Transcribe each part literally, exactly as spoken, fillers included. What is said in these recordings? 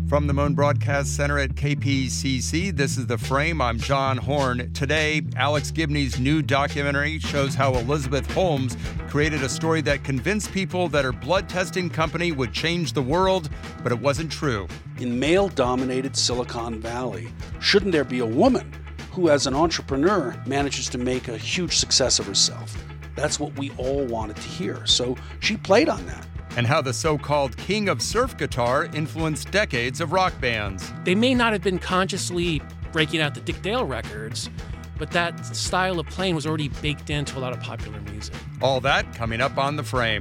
From the Moan Broadcast Center at K P C C, this is The Frame. I'm John Horn. Today, Alex Gibney's new documentary shows how Elizabeth Holmes created a story that convinced people that her blood testing company would change the world, but it wasn't true. In male-dominated Silicon Valley, shouldn't there be a woman who, as an entrepreneur, manages to make a huge success of herself? That's what we all wanted to hear. So she played on that. And how the so-called king of surf guitar influenced decades of rock bands. They may not have been consciously breaking out the Dick Dale records, but that style of playing was already baked into a lot of popular music. All that coming up on The Frame.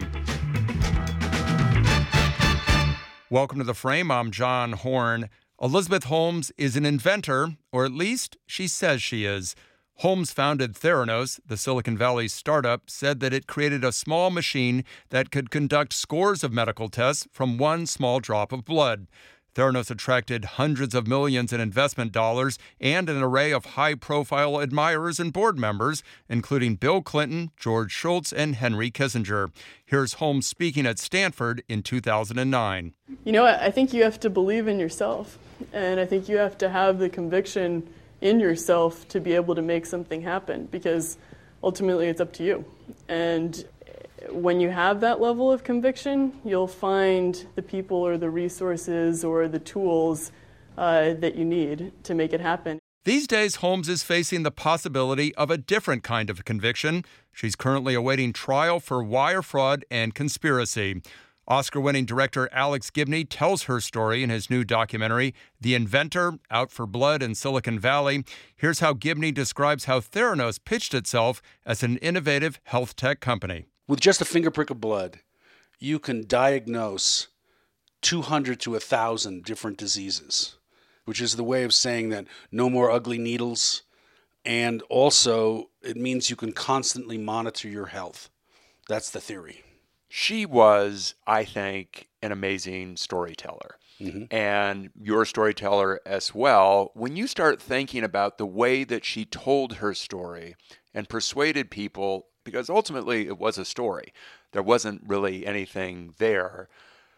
Welcome to The Frame. I'm John Horn. Elizabeth Holmes is an inventor, or at least she says she is. Holmes founded Theranos, the Silicon Valley startup, said that it created a small machine that could conduct scores of medical tests from one small drop of blood. Theranos attracted hundreds of millions in investment dollars and an array of high-profile admirers and board members, including Bill Clinton, George Shultz, and Henry Kissinger. Here's Holmes speaking at Stanford in two thousand nine. You know, I think you have to believe in yourself, and I think you have to have the conviction in yourself to be able to make something happen, because ultimately it's up to you. And when you have that level of conviction, you'll find the people or the resources or the tools uh, that you need to make it happen. These days, Holmes is facing the possibility of a different kind of conviction. She's currently awaiting trial for wire fraud and conspiracy. Oscar-winning director Alex Gibney tells her story in his new documentary, The Inventor, Out for Blood in Silicon Valley. Here's how Gibney describes how Theranos pitched itself as an innovative health tech company. With just a finger prick of blood, you can diagnose two hundred to one thousand different diseases, which is the way of saying that no more ugly needles, and also it means you can constantly monitor your health. That's the theory. She was, I think, an amazing storyteller. Mm-hmm. And you're a storyteller as well. When you start thinking about the way that she told her story and persuaded people, because ultimately it was a story, there wasn't really anything there.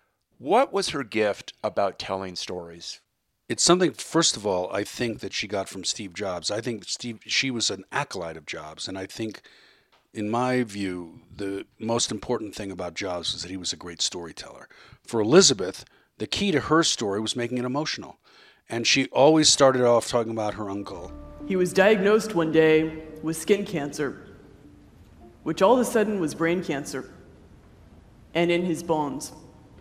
What was her gift about telling stories? It's something, first of all, I think that she got from Steve Jobs. I think Steve, she was an acolyte of Jobs, and I think, in my view, the most important thing about Jobs was that he was a great storyteller. For Elizabeth, the key to her story was making it emotional. And she always started off talking about her uncle. He was diagnosed one day with skin cancer, which all of a sudden was brain cancer, and in his bones.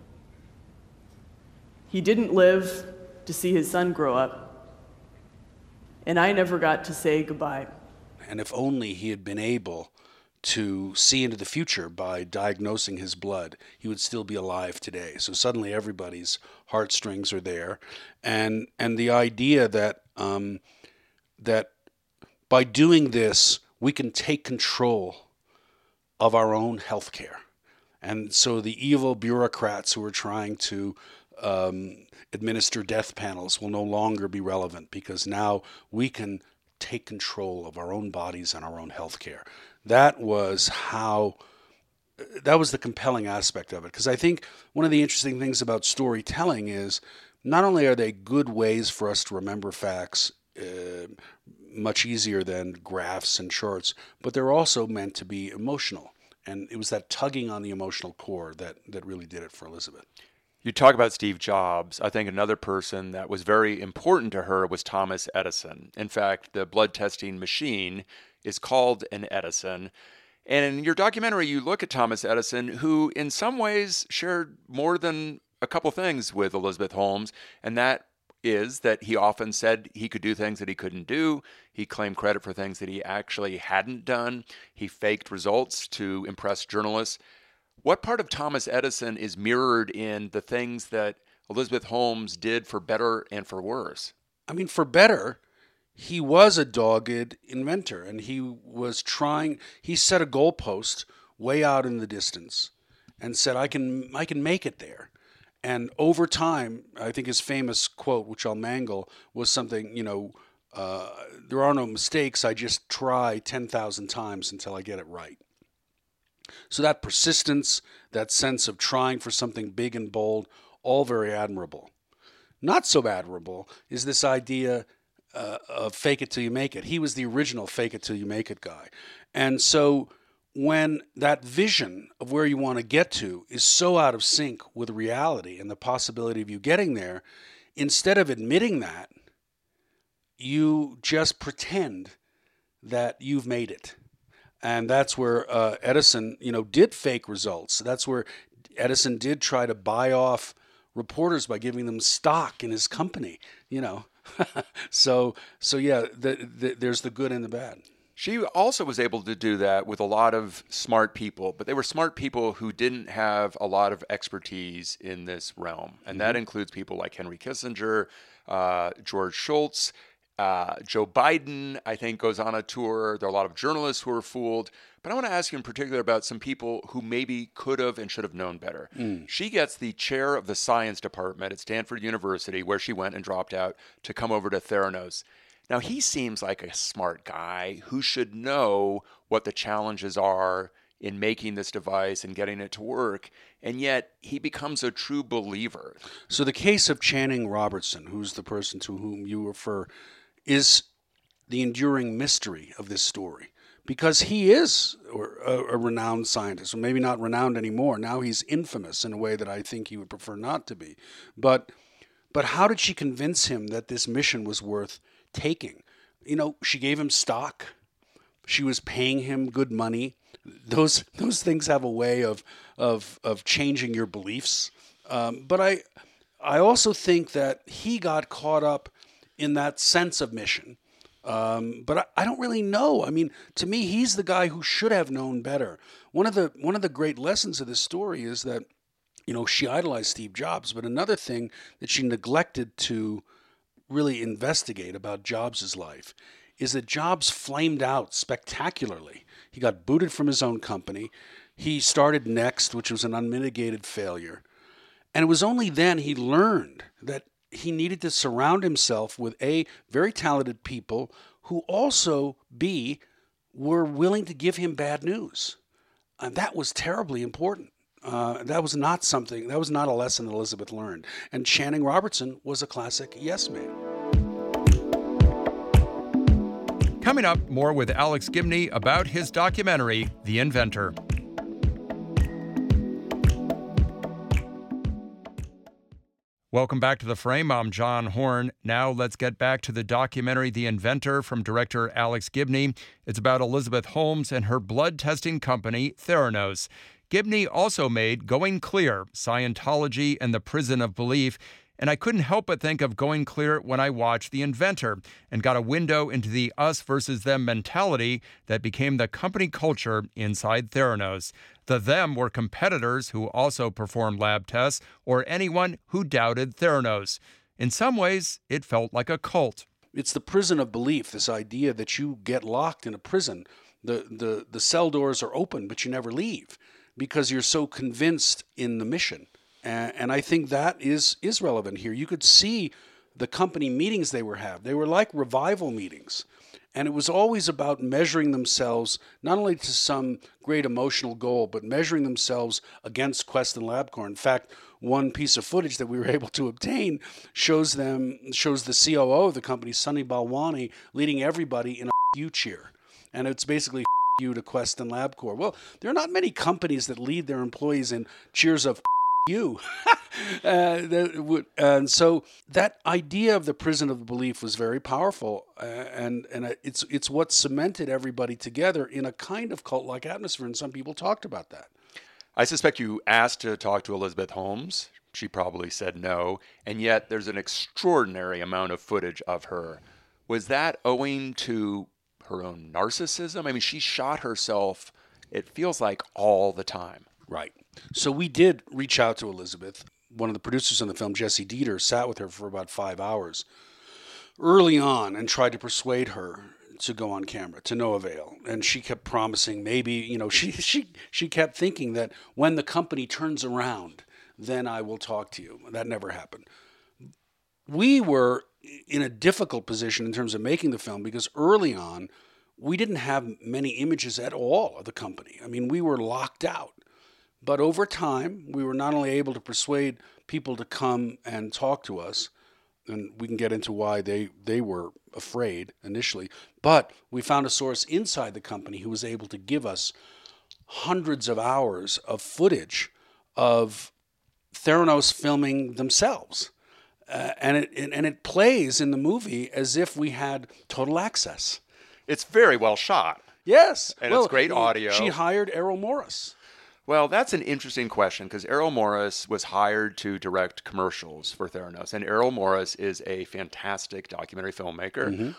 He didn't live to see his son grow up, and I never got to say goodbye. And if only he had been able to see into the future by diagnosing his blood, he would still be alive today. So suddenly everybody's heartstrings are there. And and the idea that um, that by doing this, we can take control of our own health care. And so the evil bureaucrats who are trying to um, administer death panels will no longer be relevant, because now we can take control of our own bodies and our own health care. That was how, that was the compelling aspect of it. Because I think one of the interesting things about storytelling is not only are they good ways for us to remember facts, uh, much easier than graphs and charts, but they're also meant to be emotional. And it was that tugging on the emotional core that, that really did it for Elizabeth. You talk about Steve Jobs. I think another person that was very important to her was Thomas Edison. In fact, the blood testing machine is called an Edison. And in your documentary, you look at Thomas Edison, who in some ways shared more than a couple things with Elizabeth Holmes, and that is that he often said he could do things that he couldn't do. He claimed credit for things that he actually hadn't done. He faked results to impress journalists. What part of Thomas Edison is mirrored in the things that Elizabeth Holmes did for better and for worse? I mean, for better, he was a dogged inventor, and he was trying, he set a goalpost way out in the distance and said, I can, I can make it there. And over time, I think his famous quote, which I'll mangle, was something, you know, uh, there are no mistakes. I just try ten thousand times until I get it right. So that persistence, that sense of trying for something big and bold, all very admirable. not so admirable is this idea uh, of fake it till you make it. He was the original fake it till you make it guy. And so when that vision of where you want to get to is so out of sync with reality and the possibility of you getting there, instead of admitting that, you just pretend that you've made it. And that's where uh, Edison, you know, did fake results. That's where Edison did try to buy off reporters by giving them stock in his company, you know. so, so yeah, the, the, there's the good and the bad. She also was able to do that with a lot of smart people, but they were smart people who didn't have a lot of expertise in this realm. And mm-hmm. that includes people like Henry Kissinger, uh, George Shultz, uh, Joe Biden, I think, goes on a tour. There are a lot of journalists who are fooled. But I want to ask you in particular about some people who maybe could have and should have known better. Mm. She gets the chair of the science department at Stanford University, where she went and dropped out, to come over to Theranos. Now, he seems like a smart guy who should know what the challenges are in making this device and getting it to work, and yet he becomes a true believer. So the case of Channing Robertson, who's the person to whom you refer, is the enduring mystery of this story, because he is a, a renowned scientist, or maybe not renowned anymore. Now he's infamous in a way that I think he would prefer not to be. But, but how did she convince him that this mission was worth taking? You know, she gave him stock. She was paying him good money. Those those things have a way of of of changing your beliefs. Um, but I I also think that he got caught up in that sense of mission. Um, but I, I don't really know. I mean, to me, he's the guy who should have known better. One of the one of the great lessons of this story is that, you know, she idolized Steve Jobs, but another thing that she neglected to really investigate about Jobs' life is that Jobs flamed out spectacularly. He got booted from his own company. He started Next, which was an unmitigated failure. And it was only then he learned that he needed to surround himself with A, very talented people who also, B, were willing to give him bad news. And that was terribly important. Uh, that was not something, that was not a lesson that Elizabeth learned. And Channing Robertson was a classic yes man. Coming up, more with Alex Gibney about his documentary, The Inventor. Welcome back to The Frame. I'm John Horn. Now let's get back to the documentary The Inventor from director Alex Gibney. It's about Elizabeth Holmes and her blood testing company, Theranos. Gibney also made Going Clear, Scientology and the Prison of Belief, and I couldn't help but think of Going Clear when I watched The Inventor and got a window into the us versus them mentality that became the company culture inside Theranos. The them were competitors who also performed lab tests or anyone who doubted Theranos. In some ways, it felt like a cult. It's the prison of belief, this idea that you get locked in a prison. The, the, the cell doors are open, but you never leave because you're so convinced in the mission. And, and I think that is, is relevant here. You could see the company meetings they were having. They were like revival meetings. And it was always about measuring themselves, not only to some great emotional goal, but measuring themselves against Quest and LabCorp. In fact, one piece of footage that we were able to obtain shows them shows the C O O of the company, Sunny Balwani, leading everybody in a you cheer. And it's basically you to Quest and LabCorp. Well, there are not many companies that lead their employees in cheers of you. uh, that would, and so that idea of the prison of belief was very powerful, uh, and and it's it's what cemented everybody together in a kind of cult-like atmosphere, and some people talked about that. I suspect you asked to talk to Elizabeth Holmes. She probably said no, and yet there's an extraordinary amount of footage of her. Was that owing to her own narcissism? I mean, she shot herself, it feels like, all the time. Right. So we did reach out to Elizabeth. One of the producers on the film, Jesse Dieter, sat with her for about five hours early on and tried to persuade her to go on camera, to no avail. And she kept promising maybe, you know, she she she kept thinking that when the company turns around, then I will talk to you. That never happened. We were in a difficult position in terms of making the film because early on, we didn't have many images at all of the company. I mean, we were locked out. But over time, we were not only able to persuade people to come and talk to us, and we can get into why they, they were afraid initially. But we found a source inside the company who was able to give us hundreds of hours of footage of Theranos filming themselves. Uh, and it and it plays in the movie as if we had total access. It's very well shot. Yes. And well, it's great audio. She hired Errol Morris. Well, that's an interesting question because Errol Morris was hired to direct commercials for Theranos. And Errol Morris is a fantastic documentary filmmaker. Mm-hmm.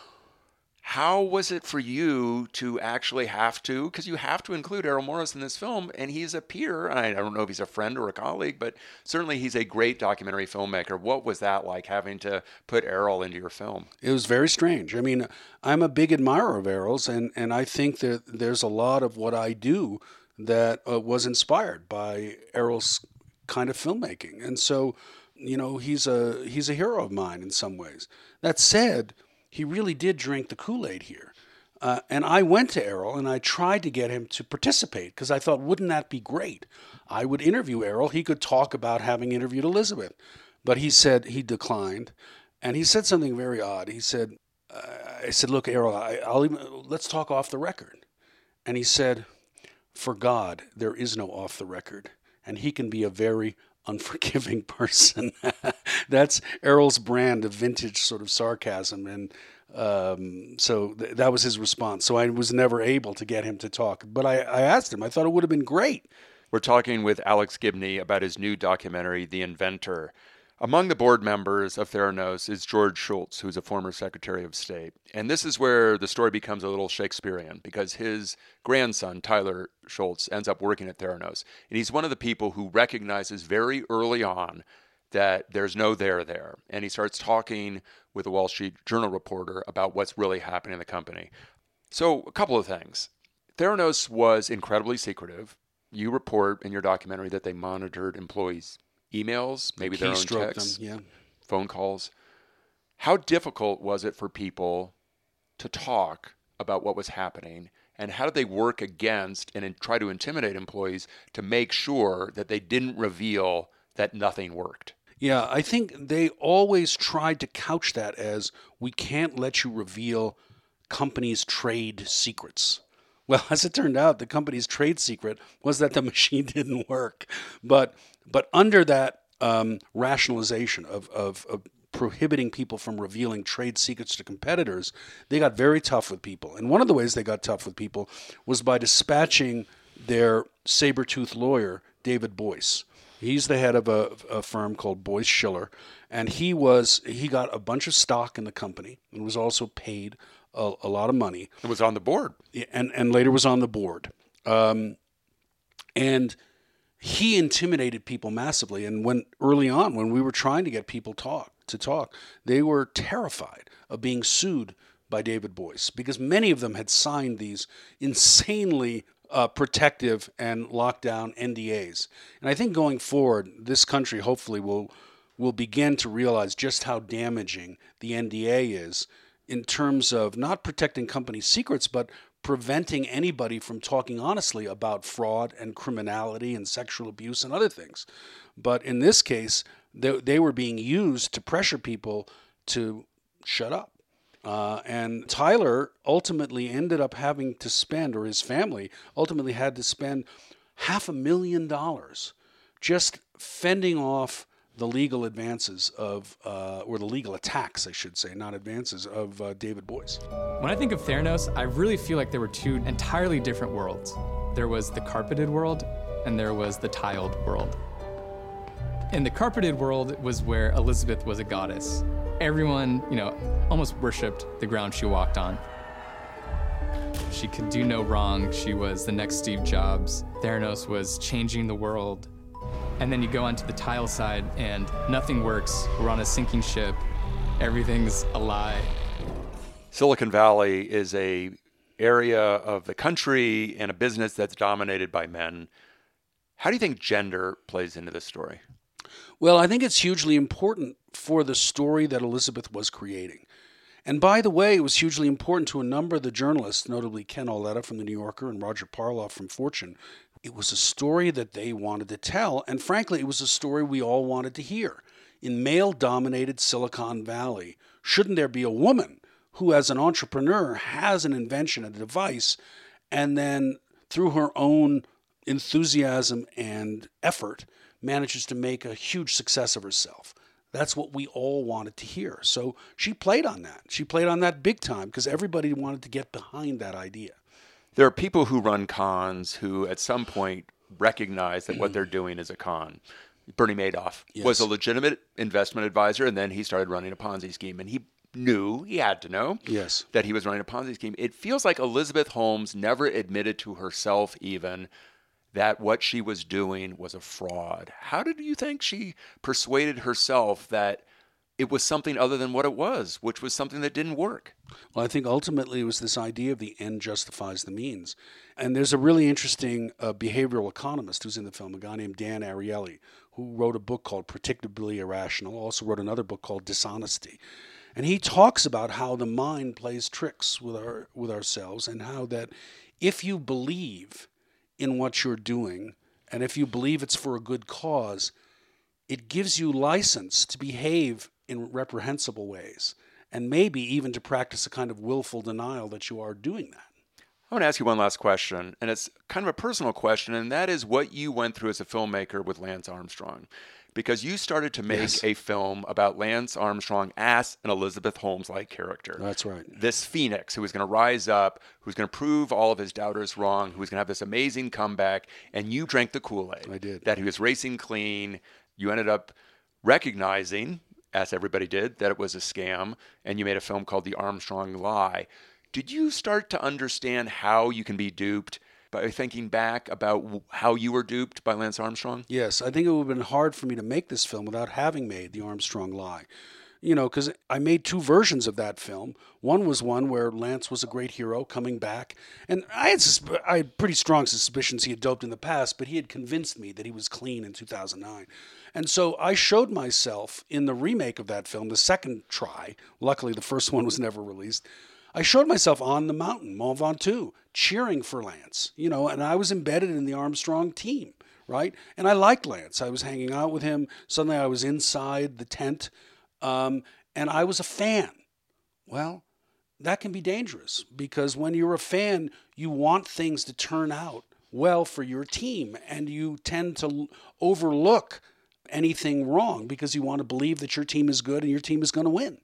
How was it for you to actually have to, because you have to include Errol Morris in this film, and he's a peer. I don't know if he's a friend or a colleague, but certainly he's a great documentary filmmaker. What was that like, having to put Errol into your film? It was very strange. I mean, I'm a big admirer of Errol's, and, and I think that there's a lot of what I do that uh, was inspired by Errol's kind of filmmaking. And so, you know, he's a he's a hero of mine in some ways. That said, he really did drink the Kool-Aid here. Uh, and I went to Errol and I tried to get him to participate because I thought, wouldn't that be great? I would interview Errol. He could talk about having interviewed Elizabeth. But he said he declined. And he said something very odd. He said, uh, I said, look, Errol, I, I'll even, let's talk off the record. And he said, for God, there is no off the record. And he can be a very unforgiving person. That's Errol's brand of vintage sort of sarcasm. And um, so th- that was his response. So I was never able to get him to talk. But I, I asked him. I thought it would have been great. We're talking with Alex Gibney about his new documentary, The Inventor. Among the board members of Theranos is George Shultz, who's a former Secretary of State. And this is where the story becomes a little Shakespearean, because his grandson, Tyler Shultz, ends up working at Theranos. And he's one of the people who recognizes very early on that there's no there there. And he starts talking with a Wall Street Journal reporter about what's really happening in the company. So a couple of things. Theranos was incredibly secretive. You report in your documentary that they monitored employees' emails, maybe their own texts, them, yeah. phone calls. How difficult was it for people to talk about what was happening, and how did they work against and in, try to intimidate employees to make sure that they didn't reveal that nothing worked? Yeah, I think they always tried to couch that as, we can't let you reveal companies' trade secrets. Well, as it turned out, the company's trade secret was that the machine didn't work. But but under that um, rationalization of, of, of prohibiting people from revealing trade secrets to competitors, they got very tough with people. And one of the ways they got tough with people was by dispatching their saber-toothed lawyer, David Boyce. He's the head of a, a firm called Boyce Schiller, and he was he got a bunch of stock in the company and was also paid a, a lot of money. It was on the board. And and later was on the board. Um, and he intimidated people massively. And when early on, when we were trying to get people talk to talk, they were terrified of being sued by David Boyce because many of them had signed these insanely uh, protective and lockdown N D As. And I think going forward, this country hopefully will will begin to realize just how damaging the N D A is in terms of not protecting company secrets, but preventing anybody from talking honestly about fraud and criminality and sexual abuse and other things. But in this case, they, they were being used to pressure people to shut up. Uh, and Tyler ultimately ended up having to spend, or his family ultimately had to spend half a million dollars just fending off the legal advances of, uh, or the legal attacks, I should say, not advances, of uh, David Boyce. When I think of Theranos, I really feel like there were two entirely different worlds. There was the carpeted world, and there was the tiled world. In the carpeted world was where Elizabeth was a goddess. Everyone, you know, almost worshipped the ground she walked on. She could do no wrong. She was the next Steve Jobs. Theranos was changing the world. And then you go onto the tile side and nothing works. We're on a sinking ship. Everything's a lie. Silicon Valley is a area of the country and a business that's dominated by men. How do you think gender plays into this story? Well, I think it's hugely important for the story that Elizabeth was creating. And by the way, it was hugely important to a number of the journalists, notably Ken Auletta from The New Yorker and Roger Parloff from Fortune. It was a story that they wanted to tell, and frankly, it was a story we all wanted to hear. in male-dominated Silicon Valley, shouldn't there be a woman who, as an entrepreneur, has an invention, a device, and then through her own enthusiasm and effort, manages to make a huge success of herself? That's what we all wanted to hear. So she played on that. She played on that big time because everybody wanted to get behind that idea. There are people who run cons who at some point recognize that what they're doing is a con. Bernie Madoff Yes. was a legitimate investment advisor, and then he started running a Ponzi scheme, and he knew, he had to know, Yes. that he was running a Ponzi scheme. It feels like Elizabeth Holmes never admitted to herself even that what she was doing was a fraud. How did you think she persuaded herself that it was something other than what it was, which was something that didn't work? Well, I think ultimately it was this idea of the end justifies the means. And there's a really interesting uh, behavioral economist who's in the film, a guy named Dan Ariely, who wrote a book called Predictably Irrational, also wrote another book called Dishonesty. And he talks about how the mind plays tricks with our with ourselves, and how that if you believe in what you're doing, and if you believe it's for a good cause, it gives you license to behave in reprehensible ways, and maybe even to practice a kind of willful denial that you are doing that. I want to ask you one last question, and it's kind of a personal question, and that is what you went through as a filmmaker with Lance Armstrong. Because you started to make Yes. a film about Lance Armstrong as an Elizabeth Holmes-like character. That's right. This phoenix who was going to rise up, who's going to prove all of his doubters wrong, who was going to have this amazing comeback, and you drank the Kool-Aid. I did. That he was racing clean. You ended up recognizing, as everybody did, that it was a scam, and you made a film called The Armstrong Lie. Did you start to understand how you can be duped by thinking back about how you were duped by Lance Armstrong? Yes, I think it would have been hard for me to make this film without having made The Armstrong Lie. You know, because I made two versions of that film. One was one where Lance was a great hero coming back. And I had, susp- I had pretty strong suspicions he had doped in the past, but he had convinced me that he was clean in two thousand nine. And so I showed myself in the remake of that film, the second try. Luckily, the first one was never released. I showed myself on the mountain, Mont Ventoux, cheering for Lance, you know, and I was embedded in the Armstrong team, right? And I liked Lance. I was hanging out with him. Suddenly I was inside the tent, um, and I was a fan. Well, that can be dangerous because when you're a fan, you want things to turn out well for your team, and you tend to overlook anything wrong because you want to believe that your team is good and your team is going to win.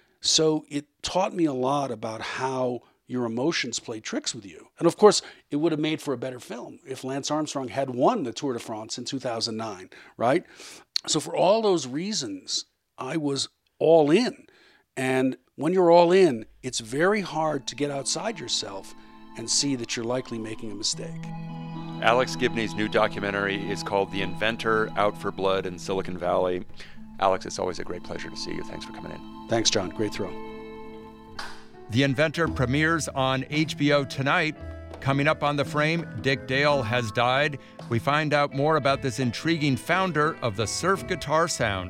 So it taught me a lot about how your emotions play tricks with you. And of course, it would have made for a better film if Lance Armstrong had won the Tour de France in two thousand nine, right? So for all those reasons, I was all in. And when you're all in, it's very hard to get outside yourself and see that you're likely making a mistake. Alex Gibney's new documentary is called The Inventor, Out for Blood in Silicon Valley. Alex, it's always a great pleasure to see you. Thanks for coming in. Thanks, John. Great throw. The Inventor premieres on H B O tonight. Coming up on The Frame, Dick Dale has died. We find out more about this intriguing founder of the surf guitar sound.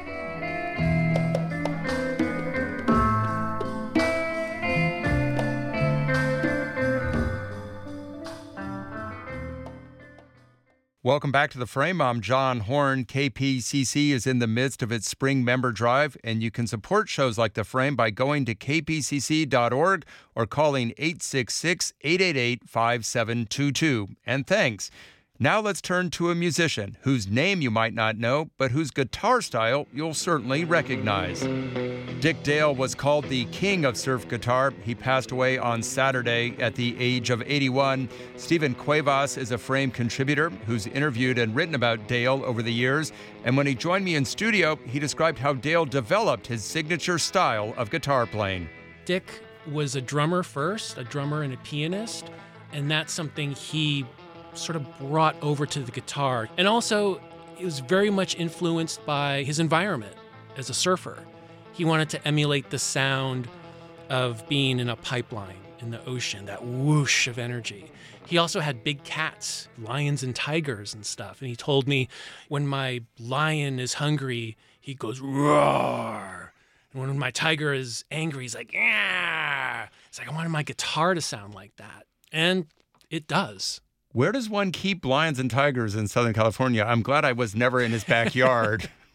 Welcome back to The Frame. I'm John Horn. K P C C is in the midst of its spring member drive, and you can support shows like The Frame by going to k p c c dot org or calling eight six six, eight eight eight, five seven two two. And thanks. Now let's turn to a musician whose name you might not know, but whose guitar style you'll certainly recognize. Dick Dale was called the king of surf guitar. He passed away on Saturday at the age of eighty-one. Stephen Cuevas is a Frame contributor who's interviewed and written about Dale over the years. And when he joined me in studio, he described how Dale developed his signature style of guitar playing. Dick was a drummer first, a drummer and a pianist, and that's something he sort of brought over to the guitar. And also, it was very much influenced by his environment as a surfer. He wanted to emulate the sound of being in a pipeline in the ocean, that whoosh of energy. He also had big cats, lions and tigers and stuff. And he told me, when my lion is hungry, he goes, roar. And when my tiger is angry, he's like, yeah. It's like, I wanted my guitar to sound like that. And it does. Where does one keep lions and tigers in Southern California? I'm glad I was never in his backyard.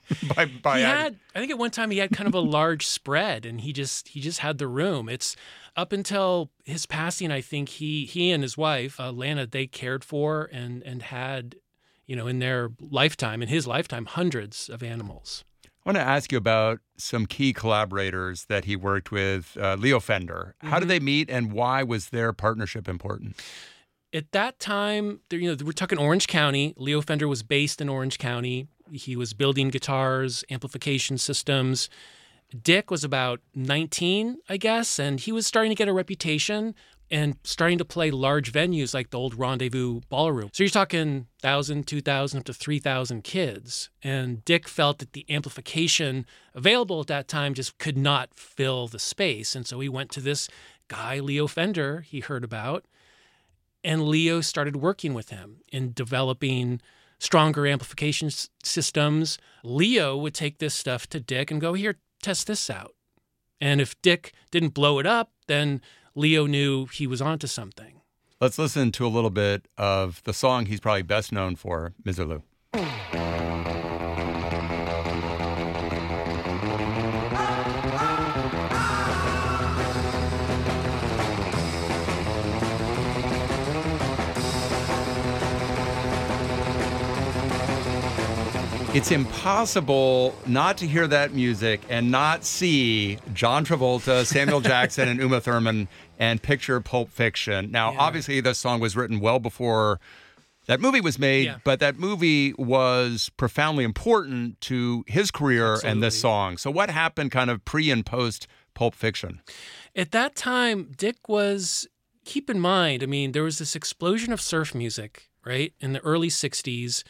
by, by he had, I think at one time he had kind of a large spread, and he just he just had the room. It's up until his passing, I think he he and his wife, uh, Lana, they cared for and and had, you know, in their lifetime, in his lifetime, hundreds of animals. I want to ask you about some key collaborators that he worked with. Uh, Leo Fender. How Mm-hmm. did they meet, and why was their partnership important? At that time, there- you know, we're talking Orange County. Leo Fender was based in Orange County. He was building guitars, amplification systems. Dick was about nineteen, I guess, and he was starting to get a reputation and starting to play large venues like the old Rendezvous Ballroom. So you're talking one thousand, two thousand, up to three thousand kids. And Dick felt that the amplification available at that time just could not fill the space. And so he went to this guy, Leo Fender, he heard about, and Leo started working with him in developing stronger amplification s- systems. Leo would take this stuff to Dick and go, here, test this out. And if Dick didn't blow it up, then Leo knew he was onto something. Let's listen to a little bit of the song he's probably best known for, Misirlou. It's impossible not to hear that music and not see John Travolta, Samuel Jackson, and Uma Thurman and picture Pulp Fiction. Now, Yeah. obviously, this song was written well before that movie was made, Yeah. but that movie was profoundly important to his career and this Absolutely. song. So what happened kind of pre and post Pulp Fiction? At that time, Dick was, keep in mind, I mean, there was this explosion of surf music, right? In the early sixties,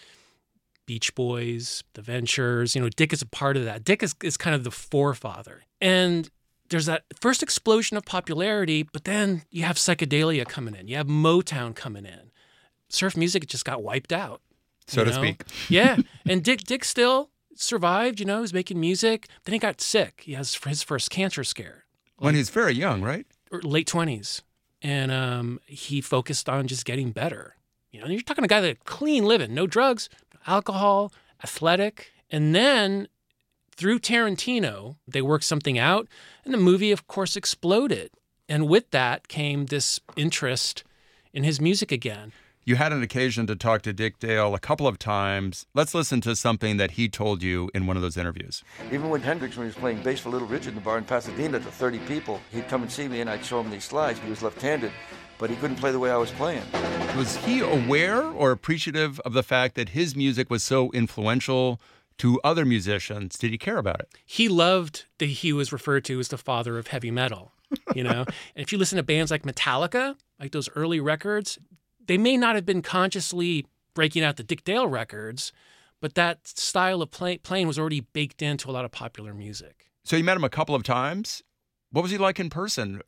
Beach Boys, The Ventures, you know, Dick is a part of that. Dick is, is kind of the forefather. And there's that first explosion of popularity, but then you have psychedelia coming in. You have Motown coming in. Surf music just got wiped out. So you to know? speak. Yeah. And Dick Dick still survived, you know, he was making music. Then he got sick. He has his first cancer scare. When he's very young, right? Or late twenties. And um, he focused on just getting better. You know, you're talking a guy that had clean living, no drugs, alcohol, athletic. And then through Tarantino, they worked something out. And the movie, of course, exploded. And with that came this interest in his music again. You had an occasion to talk to Dick Dale a couple of times. Let's listen to something that he told you in one of those interviews. Even when Hendrix, when he was playing bass for Little Richard in the bar in Pasadena to thirty people, he'd come and see me and I'd show him these slides. He was left-handed, but he couldn't play the way I was playing. Was he aware or appreciative of the fact that his music was so influential to other musicians? Did he care about it? He loved that he was referred to as the father of heavy metal, you know? And if you listen to bands like Metallica, like those early records, they may not have been consciously breaking out the Dick Dale records, but that style of play, playing was already baked into a lot of popular music. So you met him a couple of times. What was he like in person?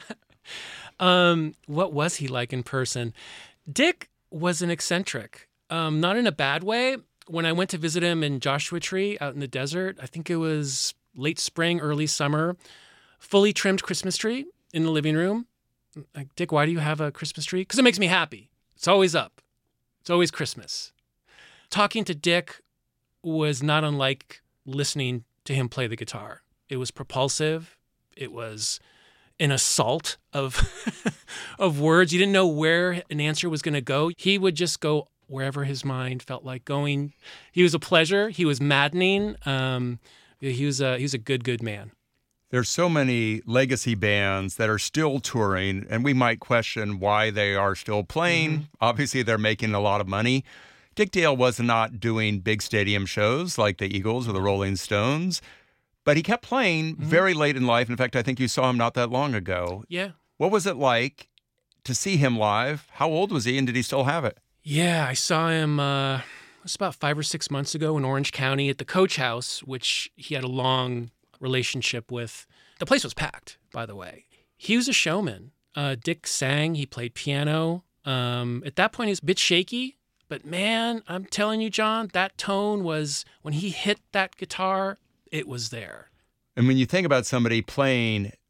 Um, what was he like in person? Dick was an eccentric, um, not in a bad way. When I went to visit him in Joshua Tree out in the desert, I think it was late spring, early summer, fully trimmed Christmas tree in the living room. Like, Dick, why do you have a Christmas tree? Because it makes me happy. It's always up. It's always Christmas. Talking to Dick was not unlike listening to him play the guitar. It was propulsive. It was an assault of of words. You didn't know where an answer was going to go. He would just go wherever his mind felt like going. He was a pleasure. He was maddening. Um, he was a he was a good good man. There's so many legacy bands that are still touring, and we might question why they are still playing. Mm-hmm. Obviously, they're making a lot of money. Dick Dale was not doing big stadium shows like the Eagles or the Rolling Stones, but he kept playing mm-hmm. very late in life. In fact, I think you saw him not that long ago. Yeah. What was it like to see him live? How old was he, and did he still have it? Yeah, I saw him uh, it was about five or six months ago in Orange County at the Coach House, which he had a long relationship with. The place was packed, by the way. He was a showman. Uh, Dick sang. He played piano. Um, at that point, he was a bit shaky. But man, I'm telling you, John, that tone was, when he hit that guitar, it was there. And when you think about somebody playing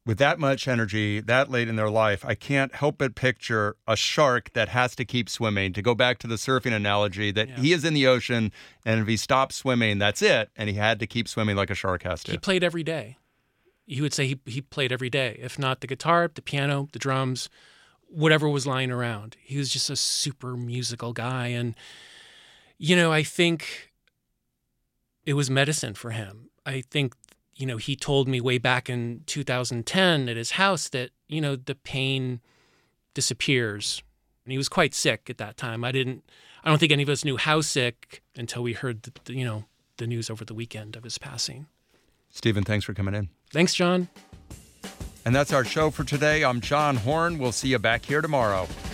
with that much energy that late in their life, I can't help but picture a shark that has to keep swimming. To go back to the surfing analogy, that Yeah. he is in the ocean, and if he stops swimming, that's it. And he had to keep swimming like a shark has to. He played every day. He would say he, he played every day, if not the guitar, the piano, the drums, whatever was lying around. He was just a super musical guy. And, you know, I think it was medicine for him. I think, you know, he told me way back in two thousand ten at his house that, you know, the pain disappears. And he was quite sick at that time. I didn't, I don't think any of us knew how sick until we heard, the, the, you know, the news over the weekend of his passing. Stephen, thanks for coming in. Thanks, John. And that's our show for today. I'm John Horn. We'll see you back here tomorrow.